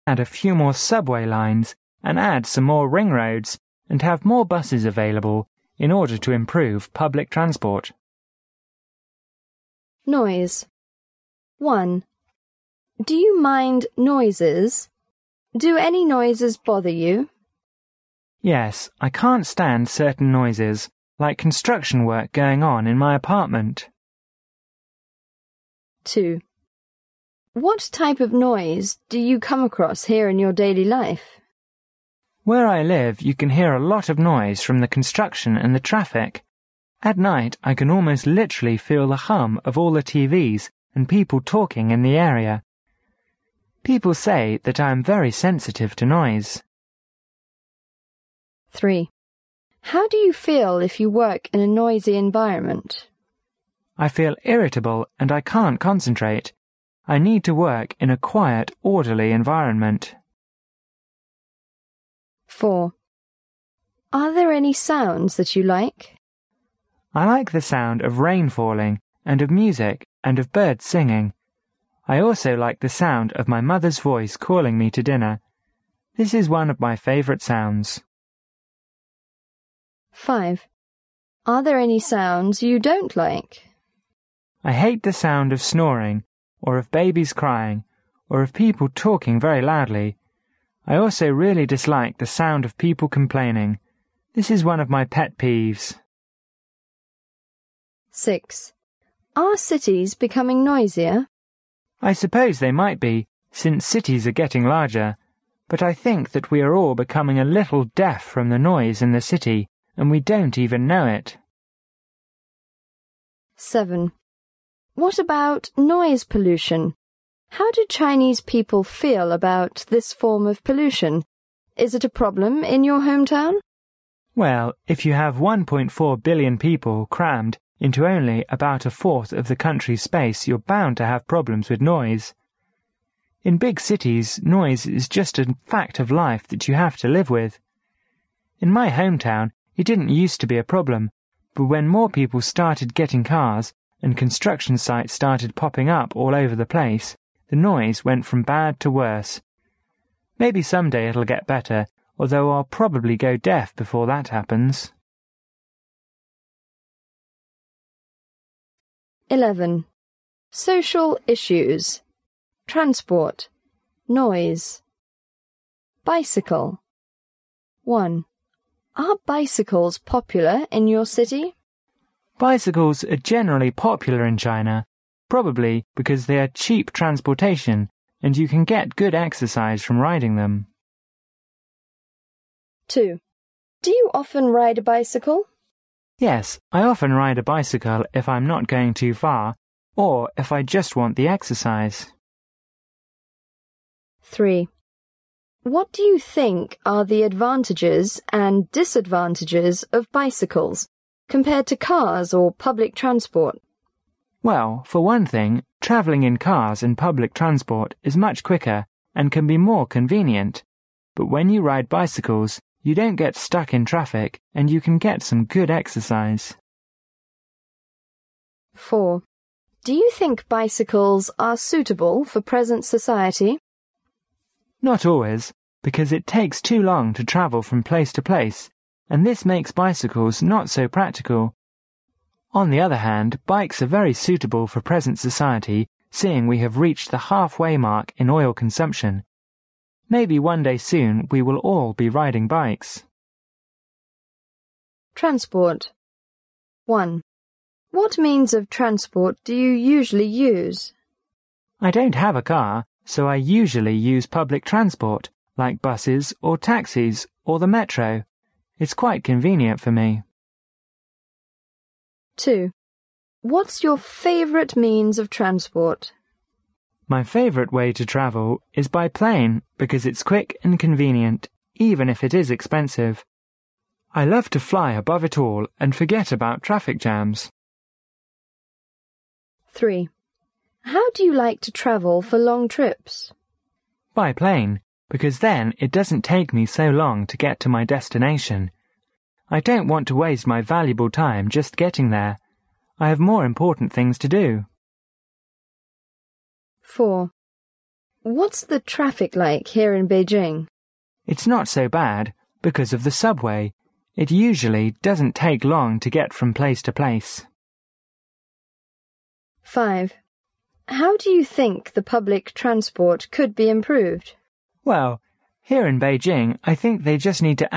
add a few more subway lines and add some more ring roads and have more buses available in order to improve public transport. Noise. 1. Do you mind noises? Do any noises bother you? Yes, I can't stand certain noises, like construction work going on in my apartment. 2. What type of noise do you come across here in your daily life? Where I live, you can hear a lot of noise from the construction and the traffic. At night, I can almost literally feel the hum of all the TVs and people talking in the area. People say that I am very sensitive to noise. 3. How do you feel if you work in a noisy environment? I feel irritable and I can't concentrate. I need to work in a quiet, orderly environment. 4. Are there any sounds that you like? I like the sound of rain falling and of music and of birds singing. I also like the sound of my mother's voice calling me to dinner. This is one of my favourite sounds. 5. Are there any sounds you don't like? I hate the sound of snoring, or of babies crying, or of people talking very loudly. I also really dislike the sound of people complaining. This is one of my pet peeves. 6. Are cities becoming noisier? I suppose they might be, since cities are getting larger, but I think that we are all becoming a little deaf from the noise in the city, and we don't even know it. 7. What about noise pollution? How do Chinese people feel about this form of pollution? Is it a problem in your hometown? Well, if you have 1.4 billion people crammed into only about a fourth of the country's space, you're bound to have problems with noise. In big cities, noise is just a fact of life that you have to live with. In my hometown, it didn't used to be a problem, but when more people started getting cars and construction sites started popping up all over the place, the noise went from bad to worse. Maybe someday it'll get better, although I'll probably go deaf before that happens. 11. Social issues. Transport. Noise. Bicycle. 1. Are bicycles popular in your city? Bicycles are generally popular in China, probably because they are cheap transportation and you can get good exercise from riding them. 2. Do you often ride a bicycle? Yes, I often ride a bicycle if I'm not going too far, or if I just want the exercise. 3. What do you think are the advantages and disadvantages of bicycles compared to cars or public transport? Well, for one thing, travelling in cars and public transport is much quicker and can be more convenient. But when you ride bicycles, you don't get stuck in traffic and you can get some good exercise. 4. Do you think bicycles are suitable for present society? Not always, because it takes too long to travel from place to place, and this makes bicycles not so practical. On the other hand, bikes are very suitable for present society, seeing we have reached the halfway mark in oil consumption. Maybe one day soon we will all be riding bikes. Transport. 1. What means of transport do you usually use? I don't have a car, so I usually use public transport, like buses or taxis or the metro. It's quite convenient for me. 2. What's your favourite means of transport? My favourite way to travel is by plane because it's quick and convenient, even if it is expensive. I love to fly above it all and forget about traffic jams. 3. How do you like to travel for long trips? By plane, because then it doesn't take me so long to get to my destination. I don't want to waste my valuable time just getting there. I have more important things to do. 4. What's the traffic like here in Beijing? It's not so bad because of the subway. It usually doesn't take long to get from place to place. 5. How do you think the public transport could be improved? Well, here in Beijing, I think they just need to